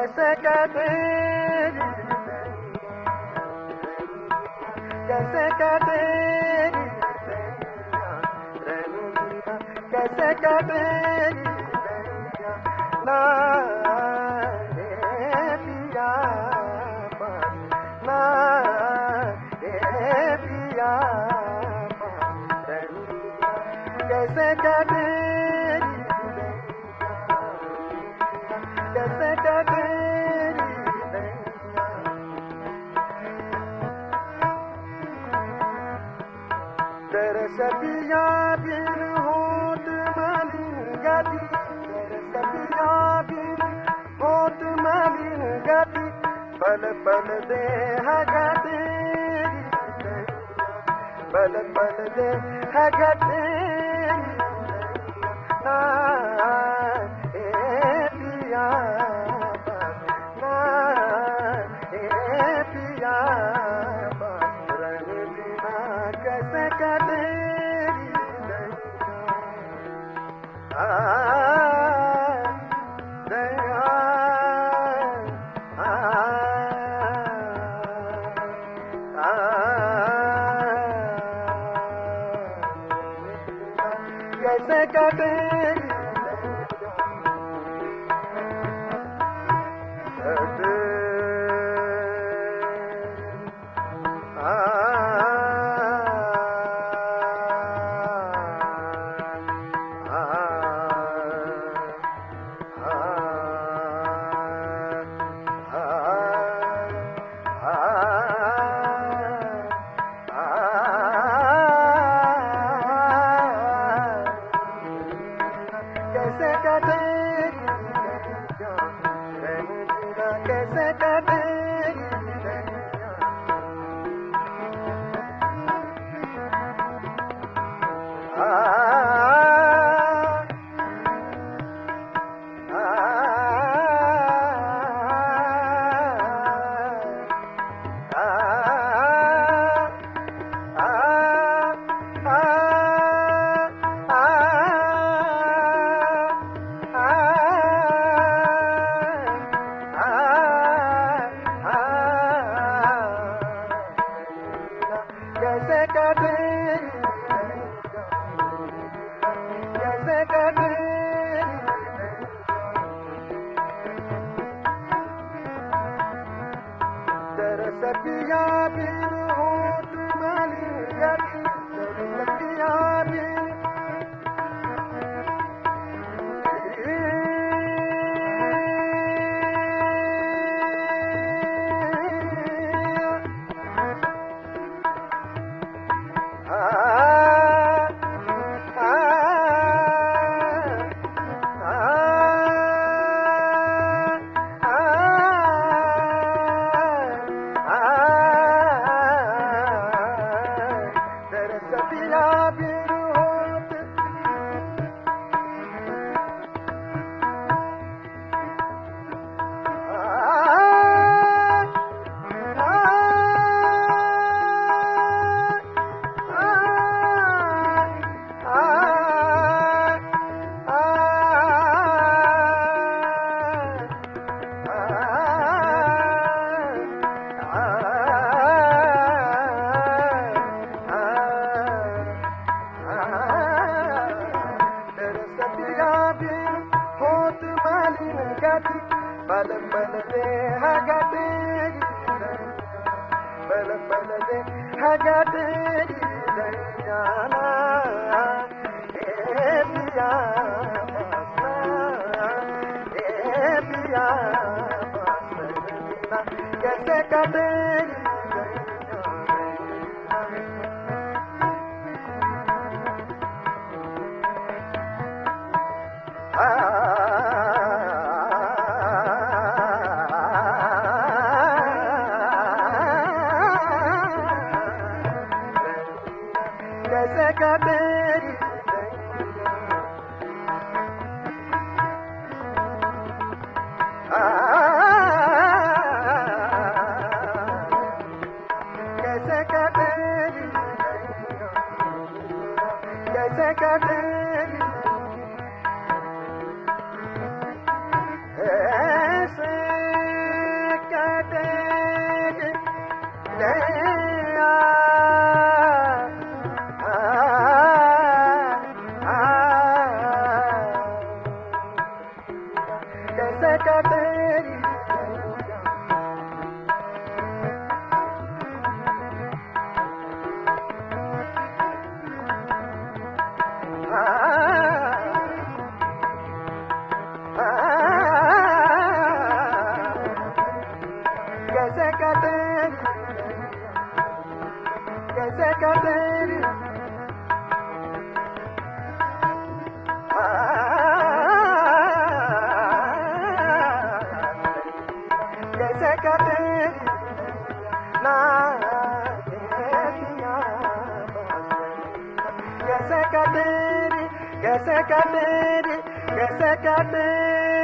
कैसे कहते कैसे कहते कैसे कहते ना पिया ना पिया कैसे कहते कैसे कहते तेरे सपिया बिन होत मालिन गति तेरे सपिया बिन होत मालिन गति पल पल दे हगते पल पल दे हगते ना पिया ना पिया रंग बिना कैसे कटे कैसे कटे कैसे कटे कैसे कटे कैसे कटे कैसे कटे तेरे सपिया बिन होत मालिन गति तेरे सपिया बिन पल पल दे हगते पल पल दे हगते जाना पिया पिया कैसे कटे कैसे कटे कैसे कटे कैसे कटे ऐसे कैसे कटे कैसे कटे कैसे कटे कैसे कटे ना कैसे कटे कैसे कटे कैसे कटे